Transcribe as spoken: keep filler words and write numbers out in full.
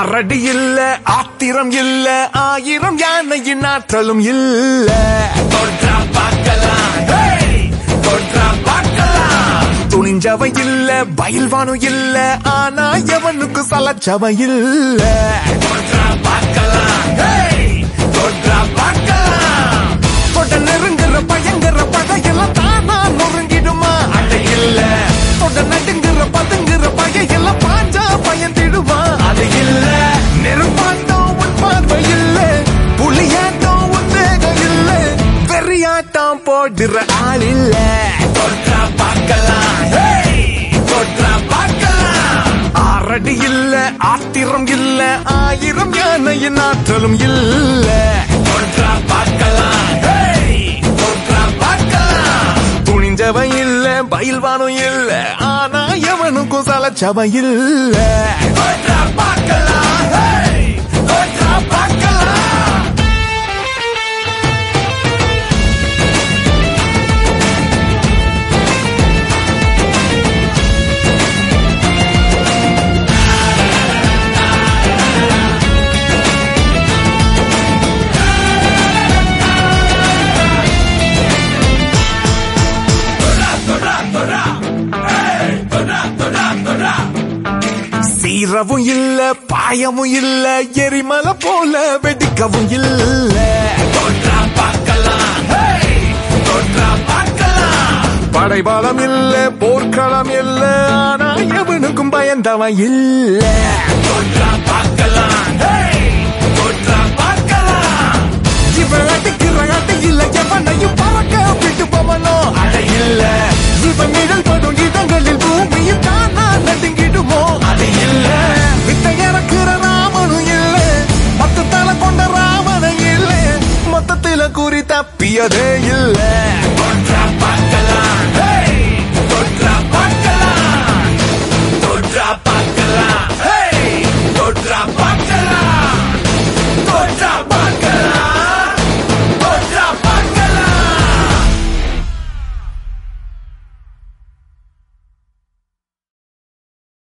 ஆறடி இல்ல ஆத்திரம் இல்ல ஆயிரம் யானையின் ஆற்றலும் இல்ல தொற்றா பார்க்கலாம் தொற்றா பார்க்கலாம் துணிஞ்சவை இல்ல பயில்வானும் இல்ல ஆனா எவனுக்கு சலச்சவை இல்ல தொற்றா பார்க்கலாம் தொற்றா பார்க்கலாம் தொட்ட நெருங்குற பயங்கர பகையெல்லாம் தானா நொறுங்கிடுமா அட இல்ல தொட்ட நடுங்குற பதுங்குற பகையெல்லாம் பாஞ்சா பயந்திடுமா அது இல்ல நெருப்பாட்டம் உன் பார்வை இல்ல புலியாட்டம் உன் வேகம் இல்ல வெறியாட்டம் போடுற ஆள் இல்ல தொற்றா பார்க்கலாம் தொற்றா பார்க்கலாம் ஆறடி இல்ல ஆத்திரம் இல்ல ஆயிரம் யானையின் ஆற்றலும் இல்ல தொற்றா பார்க்கலாம் தொற்றா பார்க்கலாம் துணிஞ்சவை இல்ல பயில்வானும் இல்ல ஆனா எவனுக்கும் சலச்சவை இல்ல தொற்றா பார்க்கலாம் தொற்றா பார்க்கலாம் சீரவும் இல்ல பாயமும் இல்ல எரிமலை போல வெடிக்கவும் இல்ல தொற்றா பார்க்கலாம் தொற்றா பார்க்கலாம் படைபாலம் இல்ல போர்க்களம் இல்ல ஆனா எவனுக்கும் பயந்தவன் இல்ல தொற்றா பார்க்கலாம் தொற்றா பார்க்கலாம் இவன் அடிக்கிற அடி இல்ல எவனையும் பறக்க விட்டு போவனோ அட இல்ல இவன் நிழல் படும்